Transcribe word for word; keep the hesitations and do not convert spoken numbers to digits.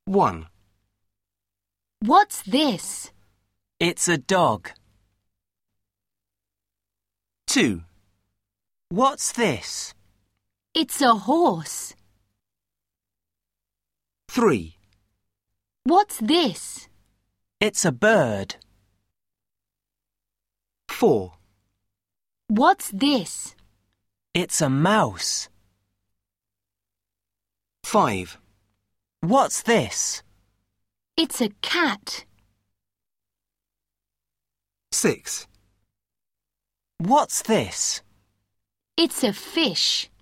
One. What's this? It's a dog. Two. What's this? It's a horse. Three. What's this? It's a bird. Four. What's this? It's a mouse. Five. What's this? It's a cat. Six. What's this? It's a fish.